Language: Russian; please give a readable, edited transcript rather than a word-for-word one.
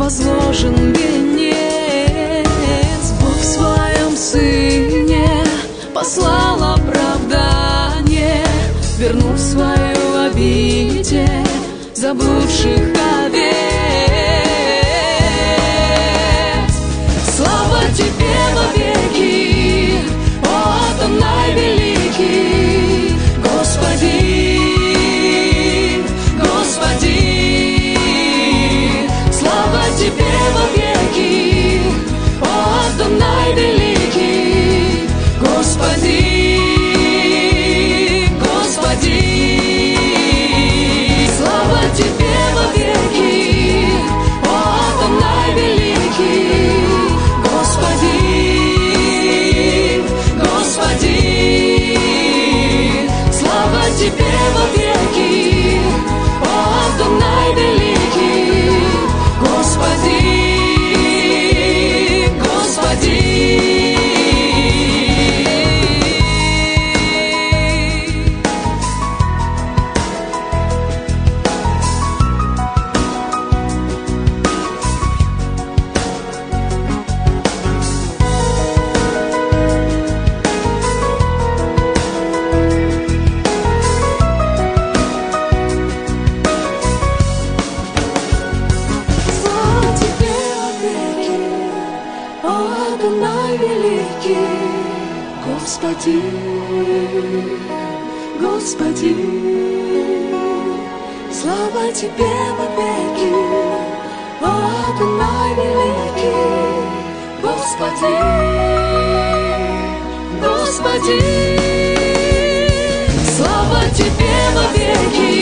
возложен венец. Бог в своем Сыне послал оправдание, вернув свою обитель заблудших овец. Слава Тебе вовеки, о Адонай великий, Господи, Господи. Слава Тебе вовеки, о Адонай великий, Господи, Господи. Слава Тебе вовеки, о Адонай великий, Господи, Господи. Слава Тебе вовеки, о Адонай великий, Господи, Господи. Адонай великий, Господи, Господи. Слава Тебе вовеки, Адонай великий, Господи, Господи. Слава Тебе вовеки,